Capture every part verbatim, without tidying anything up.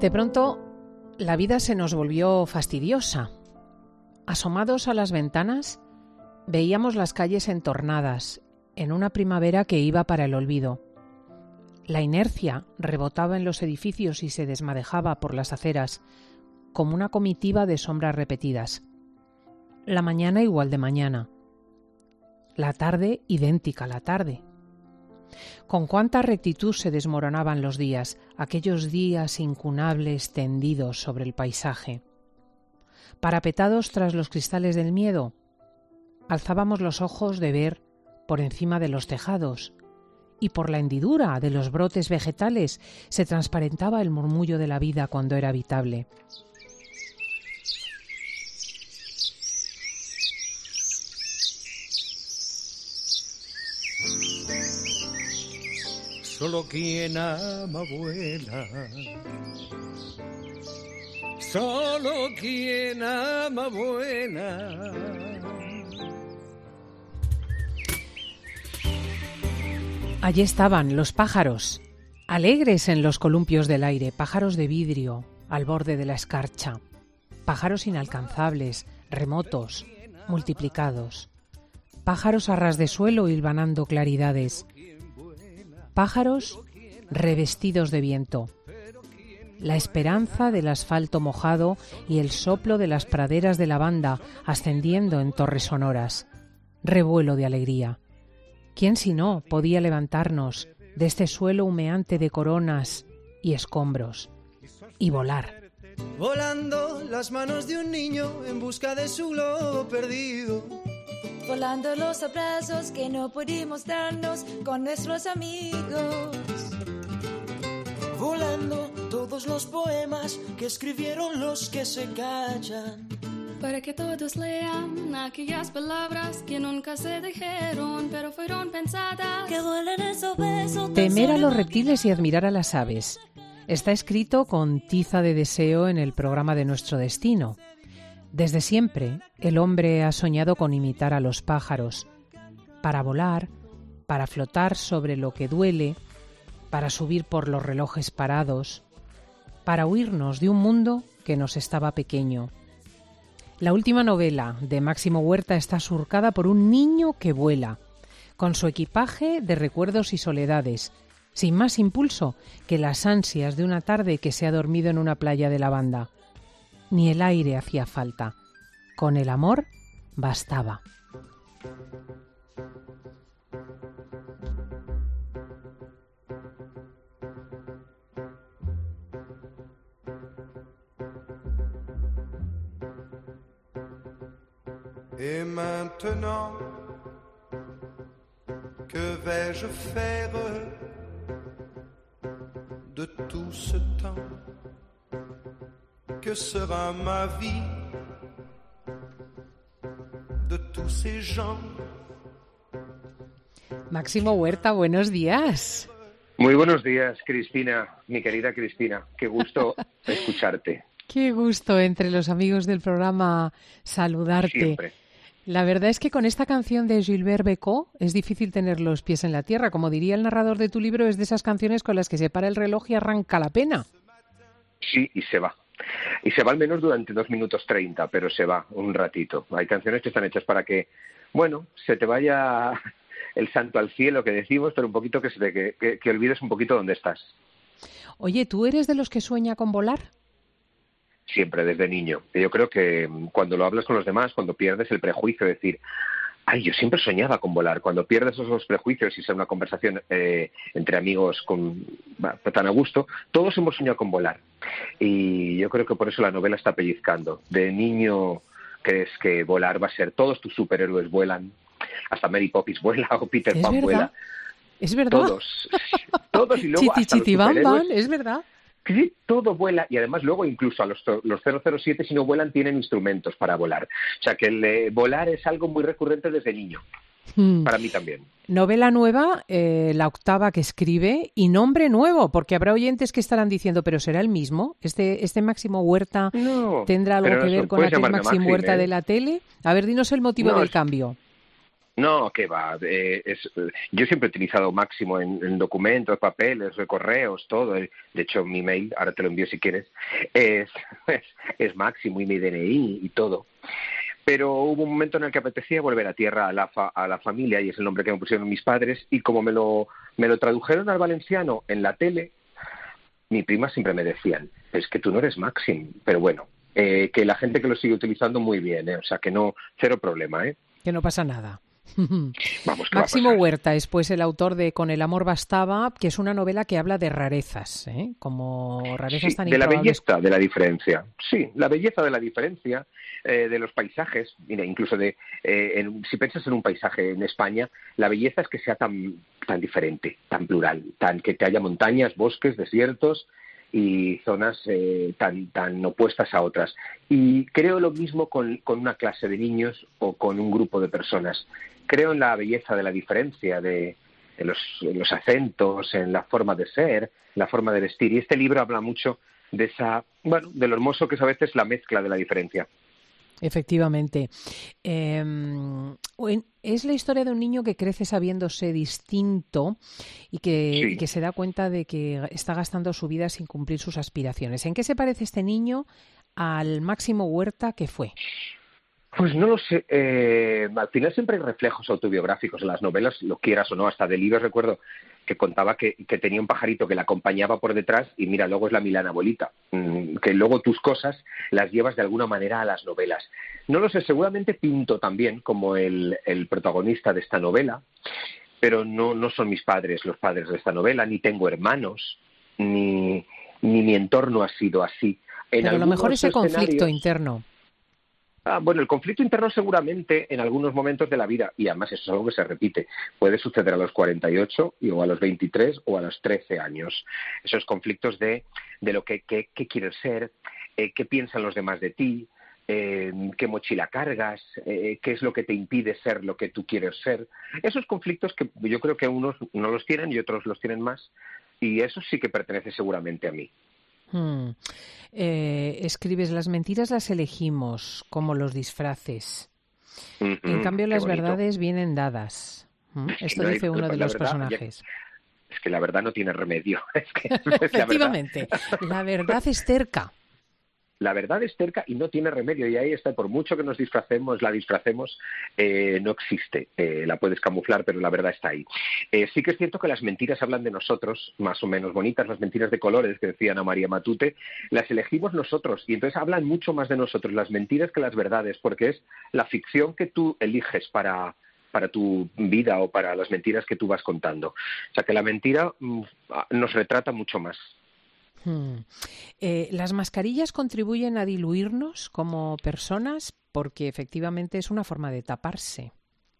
De pronto, la vida se nos volvió fastidiosa. Asomados a las ventanas, veíamos las calles entornadas, en una primavera que iba para el olvido. La inercia rebotaba en los edificios y se desmadejaba por las aceras, como una comitiva de sombras repetidas. La mañana igual de mañana. La tarde idéntica a la tarde. Con cuánta rectitud se desmoronaban los días, aquellos días incunables tendidos sobre el paisaje. Parapetados tras los cristales del miedo, alzábamos los ojos de ver por encima de los tejados, y por la hendidura de los brotes vegetales se transparentaba el murmullo de la vida cuando era habitable. Solo quien ama vuela. Solo quien ama vuela. Allí estaban los pájaros, alegres en los columpios del aire, pájaros de vidrio al borde de la escarcha, pájaros inalcanzables, remotos, multiplicados, pájaros a ras de suelo hilvanando claridades, pájaros revestidos de viento, la esperanza del asfalto mojado y el soplo de las praderas de lavanda ascendiendo en torres sonoras, revuelo de alegría. ¿Quién si no podía levantarnos de este suelo humeante de coronas y escombros y volar? Volando las manos de un niño en busca de su globo perdido. Volando los abrazos que no pudimos darnos con nuestros amigos. Volando todos los poemas que escribieron los que se callan. Para que todos lean aquellas palabras que nunca se dijeron, pero fueron pensadas. Que vuelen esos besos. Temer a los reptiles y admirar a las aves. Está escrito con tiza de deseo en el programa de Nuestro Destino. Desde siempre, el hombre ha soñado con imitar a los pájaros, para volar, para flotar sobre lo que duele, para subir por los relojes parados, para huirnos de un mundo que nos estaba pequeño. La última novela de Máximo Huerta está surcada por un niño que vuela, con su equipaje de recuerdos y soledades, sin más impulso que las ansias de una tarde que se ha dormido en una playa de lavanda. Ni el aire hacía falta, con el amor bastaba. Et maintenant, que vais-je faire de tout ce temps? Que sera ma vie de tous ces gens? Máximo Huerta, buenos días. Muy buenos días, Cristina, mi querida Cristina. Qué gusto escucharte. Qué gusto entre los amigos del programa saludarte. Siempre. La verdad es que con esta canción de Gilbert Bécaud es difícil tener los pies en la tierra. Como diría el narrador de tu libro, es de esas canciones con las que se para el reloj y arranca la pena. Sí, y se va. Y se va al menos durante dos minutos treinta, pero se va un ratito. Hay canciones que están hechas para que, bueno, se te vaya el santo al cielo, que decimos, pero un poquito que, se te, que, que, que olvides un poquito dónde estás. Oye, ¿tú eres de los que sueña con volar? Siempre, desde niño. Yo creo que cuando lo hablas con los demás, cuando pierdes el prejuicio de decir, ay, yo siempre soñaba con volar. Cuando pierdes esos prejuicios y sea una conversación eh, entre amigos con tan a gusto, todos hemos soñado con volar. Y yo creo que por eso la novela está pellizcando. De niño crees que volar va a ser, todos tus superhéroes vuelan, hasta Mary Poppins vuela o Peter ¿Es Pan verdad? vuela. Es verdad. Todos, todos y luego Chiti, hasta chiti, los bam, bam, superhéroes. es verdad. Sí, todo vuela y además luego incluso a los, los cero cero siete si no vuelan tienen instrumentos para volar. O sea que el eh, volar es algo muy recurrente desde niño, hmm. para mí también. Novela nueva, eh, la octava que escribe y nombre nuevo, porque habrá oyentes que estarán diciendo, pero ¿será el mismo? ¿Este, este Máximo Huerta no, tendrá algo que ver con aquel Máximo Maxim, Huerta ¿eh? de la tele? A ver, dinos el motivo no, del cambio. No, qué va. Eh, es, yo siempre he utilizado Máximo en, en documentos, papeles, correos, todo. De hecho, mi mail, ahora te lo envío si quieres, es, es, es Máximo y mi D N I y todo. Pero hubo un momento en el que apetecía volver a tierra a la, fa, a la familia, y es el nombre que me pusieron mis padres, y como me lo, me lo tradujeron al valenciano en la tele, mi prima siempre me decían, es que tú no eres Máximo, pero bueno, eh, que la gente que lo sigue utilizando muy bien, ¿eh? O sea, que no, cero problema, ¿eh? Que no pasa nada. Vamos, Máximo Huerta es pues el autor de Con el amor bastaba, que es una novela que habla de rarezas, ¿eh? Como rarezas sí, tan de la improbables. belleza de la diferencia, sí, la belleza de la diferencia, eh, de los paisajes, mira, incluso de, eh, en, si piensas en un paisaje en España, la belleza es que sea tan, tan diferente, tan plural, tan que, que haya montañas, bosques, desiertos y zonas eh, tan, tan opuestas a otras. Y creo lo mismo con, con una clase de niños o con un grupo de personas. Creo en la belleza de la diferencia, de, de los, los acentos, en la forma de ser, la forma de vestir. Y este libro habla mucho de esa, bueno, de lo hermoso que es a veces la mezcla de la diferencia. Efectivamente. Eh, es la historia de un niño que crece sabiéndose distinto y que, Sí. y que se da cuenta de que está gastando su vida sin cumplir sus aspiraciones. ¿En qué se parece este niño al Máximo Huerta que fue? Pues no lo sé. Eh, al final siempre hay reflejos autobiográficos en las novelas, lo quieras o no. Hasta Delibes recuerdo que contaba que, que tenía un pajarito que le acompañaba por detrás y mira, luego es la Milana abuelita, mm, que luego tus cosas las llevas de alguna manera a las novelas. No lo sé, seguramente Pinto también como el, el protagonista de esta novela, pero no, no son mis padres los padres de esta novela, ni tengo hermanos, ni, ni mi entorno ha sido así. En Pero a lo mejor algunos ese conflicto escenarios- interno. Ah, bueno, el conflicto interno seguramente en algunos momentos de la vida, y además eso es algo que se repite, puede suceder a los cuarenta y ocho y, o a los veintitrés o a los trece años. Esos conflictos de, de lo que, que, que quieres ser, eh, qué piensan los demás de ti, eh, qué mochila cargas, eh, qué es lo que te impide ser lo que tú quieres ser. Esos conflictos que yo creo que unos no los tienen y otros los tienen más, y eso sí que pertenece seguramente a mí. Hmm. Eh, escribes, las mentiras las elegimos como los disfraces. Uh-huh, En cambio, qué las bonito. verdades vienen dadas. ¿Mm? Esto No hay- dice uno de la los verdad, ya- personajes. Es que la verdad no tiene remedio. Es que, es la verdad. Efectivamente, la verdad es terca. La verdad es cerca y no tiene remedio, y ahí está, por mucho que nos disfracemos, la disfracemos, eh, no existe, eh, la puedes camuflar, pero la verdad está ahí. Eh, sí que es cierto que las mentiras hablan de nosotros, más o menos bonitas, las mentiras de colores que decía Ana María Matute, las elegimos nosotros, y entonces hablan mucho más de nosotros las mentiras que las verdades, porque es la ficción que tú eliges para... para tu vida o para las mentiras que tú vas contando. O sea que la mentira mm, nos retrata mucho más. Hmm. Eh, ¿Las mascarillas contribuyen a diluirnos como personas? Porque efectivamente es una forma de taparse.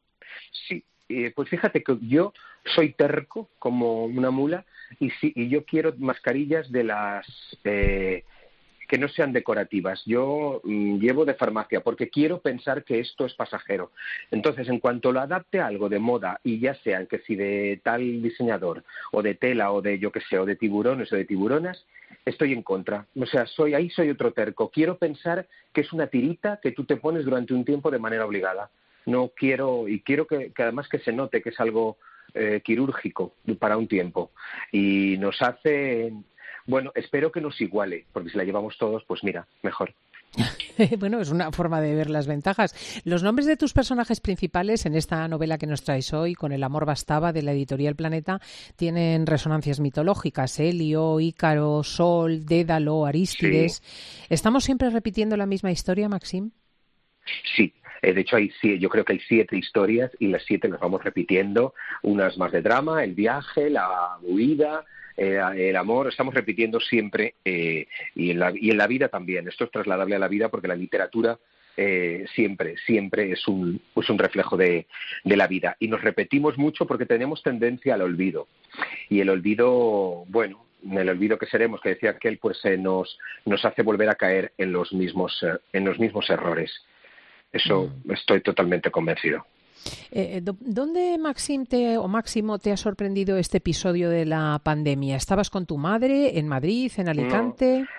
Sí, eh, pues fíjate que yo soy terco como una mula y, sí, y yo quiero mascarillas de las eh, que no sean decorativas. Yo mm, llevo de farmacia porque quiero pensar que esto es pasajero. Entonces, en cuanto lo adapte a algo de moda, y ya sea que si de tal diseñador o de tela o de yo que sé, o de tiburones o de tiburonas, estoy en contra. O sea, soy ahí soy otro terco. Quiero pensar que es una tirita que tú te pones durante un tiempo de manera obligada. No quiero, y quiero que, que además que se note que es algo eh, quirúrgico para un tiempo. Y nos hace... Bueno, espero que nos iguale, porque si la llevamos todos, pues mira, mejor. Bueno, es una forma de ver las ventajas. Los nombres de tus personajes principales en esta novela que nos traes hoy, Con el amor bastaba, de la editorial Planeta, tienen resonancias mitológicas. Helio, Ícaro, Sol, Dédalo, Arístides. Sí. ¿Estamos siempre repitiendo la misma historia, Maxim? Sí. Eh, de hecho, hay, yo creo que hay siete historias y las siete las vamos repitiendo. Unas más de drama, el viaje, la huida... Eh, el amor, estamos repitiendo siempre eh, y, en la, y en la vida también. Esto es trasladable a la vida porque la literatura eh, siempre, siempre es un, es un reflejo de, de la vida. Y nos repetimos mucho porque tenemos tendencia al olvido. Y el olvido, bueno, el olvido que seremos, que decía aquel, pues eh, nos, nos hace volver a caer en los mismos, eh, en los mismos errores. Eso mm. estoy totalmente convencido. Eh, ¿Dónde, Maxim, te, o Máximo, te ha sorprendido este episodio de la pandemia? ¿Estabas con tu madre en Madrid, en Alicante?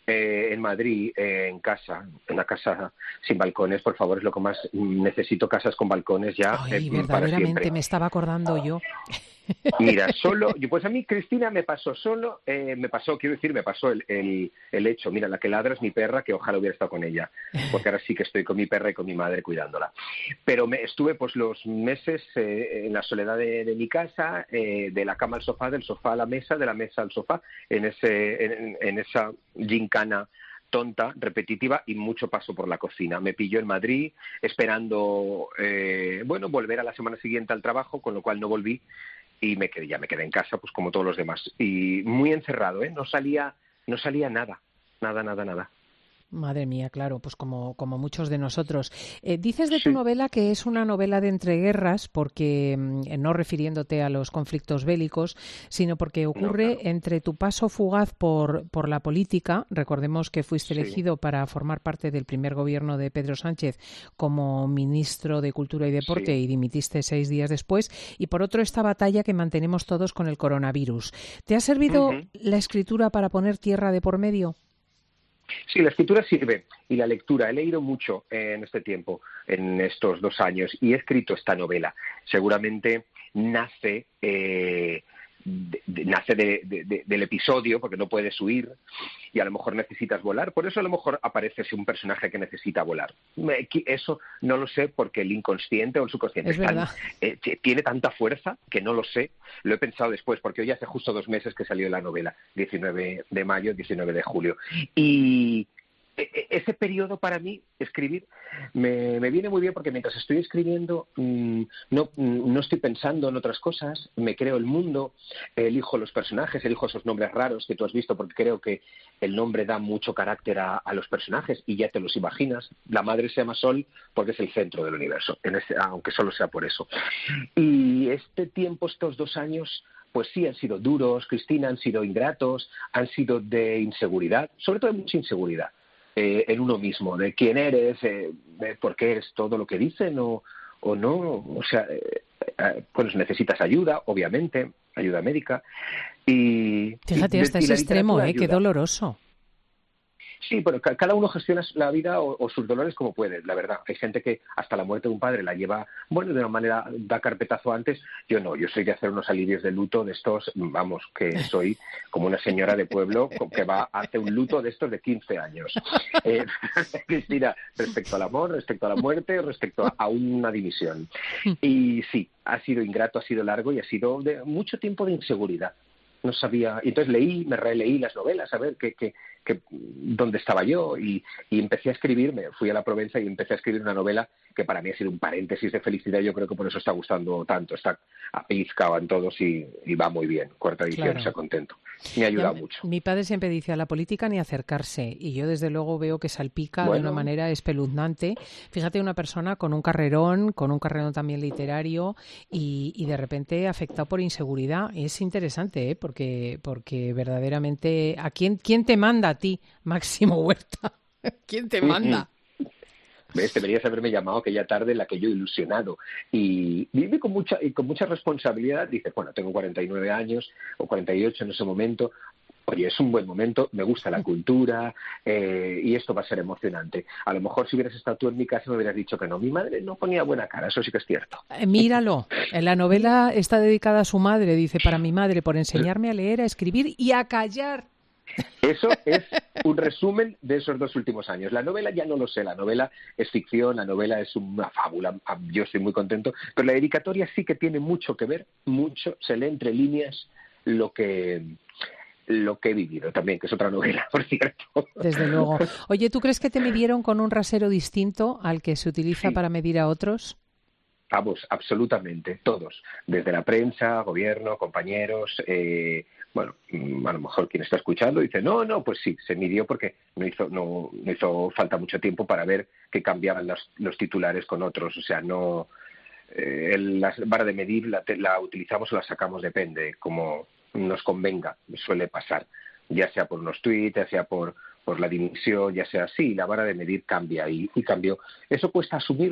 eh, en Madrid, eh, en casa, en una casa sin balcones, por favor, es lo que más necesito, casas con balcones ya. Ay, eh, verdaderamente, para me estaba acordando yo. Mira, solo, pues a mí, Cristina, me pasó solo, eh, me pasó, quiero decir, me pasó el, el, el hecho, mira, la que ladra es mi perra, que ojalá hubiera estado con ella, porque ahora sí que estoy con mi perra y con mi madre cuidándola. Pero me estuve pues los meses eh, en la soledad de, de mi casa, eh, de la cama al sofá, del sofá a la mesa, de la mesa al sofá, en, ese, en, en esa gincana tonta, repetitiva y mucho paso por la cocina. Me pilló en Madrid esperando, eh, bueno, volver a la semana siguiente al trabajo, con lo cual no volví. Y me quedé, ya me quedé en casa, pues como todos los demás. Y muy encerrado, ¿eh? No salía, no salía nada, nada, nada, nada. Madre mía, claro, pues como, como muchos de nosotros. Eh, dices de tu Sí. novela que es una novela de entreguerras, porque eh, no refiriéndote a los conflictos bélicos, sino porque ocurre No, claro. entre tu paso fugaz por, por la política. Recordemos que fuiste Sí. elegido para formar parte del primer gobierno de Pedro Sánchez como ministro de Cultura y Deporte Sí. y dimitiste seis días después. Y por otro, esta batalla que mantenemos todos con el coronavirus. ¿Te ha servido Ujú. la escritura para poner tierra de por medio? Sí, la escritura sirve y la lectura. He leído mucho en este tiempo, en estos dos años, y he escrito esta novela. Seguramente nace, eh, de, de, nace de, de, de, del episodio, porque no puedes huir y a lo mejor necesitas volar. Por eso a lo mejor aparece un personaje que necesita volar. Me, eso no lo sé porque el inconsciente o el subconsciente Es verdad. eh, tiene tanta fuerza que no lo sé. Lo he pensado después, porque hoy hace justo dos meses que salió la novela, diecinueve de mayo, diecinueve de julio. Y ese periodo para mí, escribir, me, me viene muy bien porque mientras estoy escribiendo mmm, no, no estoy pensando en otras cosas, me creo el mundo, elijo los personajes, elijo esos nombres raros que tú has visto porque creo que el nombre da mucho carácter a, a los personajes y ya te los imaginas. La madre se llama Sol porque es el centro del universo, en ese, aunque solo sea por eso. Y este tiempo, estos dos años, pues sí, han sido duros, Cristina, han sido ingratos, han sido de inseguridad, sobre todo de mucha inseguridad. Eh, en uno mismo, de quién eres, eh, de por qué eres todo lo que dicen o, o no, o sea, eh, eh, pues necesitas ayuda, obviamente, ayuda médica. Y, Fíjate, y, hasta y ese la extremo, ¿eh? ayuda. Qué doloroso. Sí, pero cada uno gestiona la vida o, o sus dolores como puede, la verdad. Hay gente que hasta la muerte de un padre la lleva, bueno, de una manera, da carpetazo antes. Yo no, yo soy de hacer unos alivios de luto de estos, vamos, que soy como una señora de pueblo que va a hacer un luto de estos de quince años. Eh, Cristina, respecto al amor, respecto a la muerte, respecto a, a una división. Y sí, ha sido ingrato, ha sido largo y ha sido de mucho tiempo de inseguridad. No sabía, y entonces leí, me releí las novelas a ver qué, qué, qué, dónde estaba yo y, y empecé a escribir, me fui a la Provenza y empecé a escribir una novela que para mí ha sido un paréntesis de felicidad. Yo creo que por eso está gustando tanto, está apellizcado en todos y, y va muy bien, cuarta edición, Claro. sea contento. Me ha ayudado Ya, mucho. Mi padre siempre dice a la política ni acercarse y yo desde luego veo que salpica de Bueno. una manera espeluznante. Fíjate, una persona con un carrerón, con un carrerón también literario y, y de repente afectado por inseguridad. Es interesante, ¿eh? porque porque verdaderamente ¿a quién quién te manda a ti, Máximo Huerta? ¿Quién te manda? ¿Ves? Deberías haberme llamado aquella tarde en la que yo ilusionado y viví con mucha y con mucha responsabilidad. Dices, bueno, tengo cuarenta y nueve años o cuarenta y ocho en ese momento. Oye, es un buen momento, me gusta la cultura eh, y esto va a ser emocionante. A lo mejor si hubieras estado tú en mi casa me hubieras dicho que no. Mi madre no ponía buena cara, eso sí que es cierto. Eh, Míralo, en la novela está dedicada a su madre, dice, para mi madre, por enseñarme a leer, a escribir y a callar. Eso es un resumen de esos dos últimos años. La novela ya no lo sé, la novela es ficción, la novela es una fábula, yo estoy muy contento, pero la dedicatoria sí que tiene mucho que ver, mucho, se lee entre líneas lo que... lo que he vivido también, que es otra novela, por cierto. Desde luego. Oye, ¿tú crees que te midieron con un rasero distinto al que se utiliza Sí. para medir a otros? Vamos, absolutamente, todos, desde la prensa, gobierno, compañeros, eh, bueno, a lo mejor quien está escuchando dice, no, no, pues sí, se midió porque no hizo, no, no hizo falta mucho tiempo para ver que cambiaban los, los titulares con otros, o sea, no, eh, el, la vara de medir la, la utilizamos o la sacamos, depende, como nos convenga, suele pasar, ya sea por unos tweets, ya sea por, por la dimisión, ya sea así, la vara de medir cambia y, y cambió. Eso cuesta asumirlo,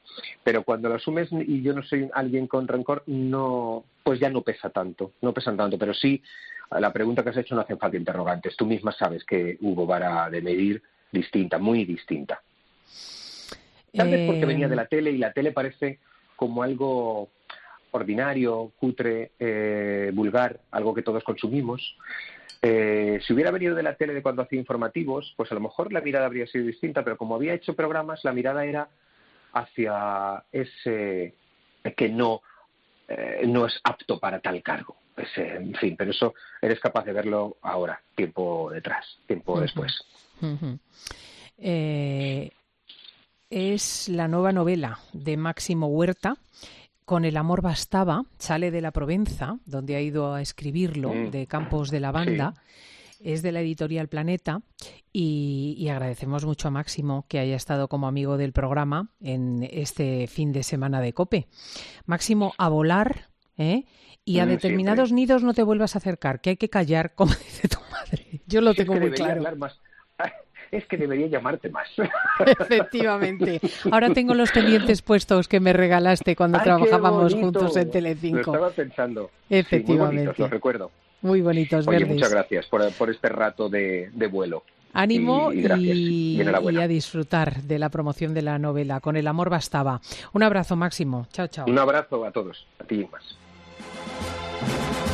Pero cuando lo asumes y yo no soy alguien con rencor, no, pues ya no pesa tanto, no pesan tanto. Pero sí, a la pregunta que has hecho no hacen falta interrogantes. Tú misma sabes que hubo vara de medir distinta, muy distinta. Tal vez porque venía de la tele y la tele parece como algo ordinario, cutre, eh, vulgar, algo que todos consumimos. Eh, si hubiera venido de la tele de cuando hacía informativos, pues a lo mejor la mirada habría sido distinta, pero como había hecho programas, la mirada era hacia ese que no, eh, no es apto para tal cargo. Ese, en fin, pero eso eres capaz de verlo ahora, tiempo detrás, tiempo uh-huh. después. Uh-huh. Eh, es la nueva novela de Máximo Huerta. Con el amor bastaba, sale de la Provenza, donde ha ido a escribirlo, mm. de Campos de la Banda. Sí. Es de la editorial Planeta y, y agradecemos mucho a Máximo que haya estado como amigo del programa en este fin de semana de COPE. Máximo, a volar, ¿eh? Y a mm, determinados siempre. Nidos no te vuelvas a acercar, que hay que callar, como dice tu madre. Yo lo tengo es que muy claro. Hablar más. Es que debería llamarte más. Efectivamente. Ahora tengo los pendientes puestos que me regalaste cuando Ay, trabajábamos juntos en Telecinco. Lo estaba pensando. Efectivamente. Sí, muy bonitos, los recuerdo. Muy bonitos, Oye, verdes. Muchas gracias por, por este rato de, de vuelo. Ánimo y, y, gracias, y, y, y a disfrutar de la promoción de la novela. Con el amor bastaba. Un abrazo, Máximo. Chao, chao. Un abrazo a todos. A ti más.